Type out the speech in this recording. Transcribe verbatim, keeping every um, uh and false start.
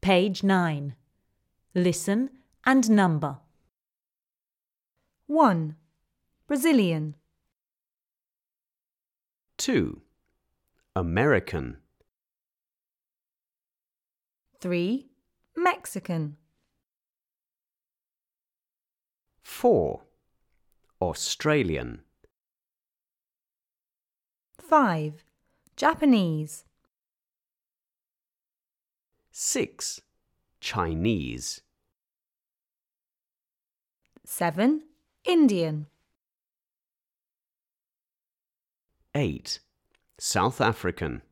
page nine. Listen and number. one. Brazilian. two. American. three. Mexican. four. Australian. five. Japanese. six. Chinese. seven. Indian. eight. South African.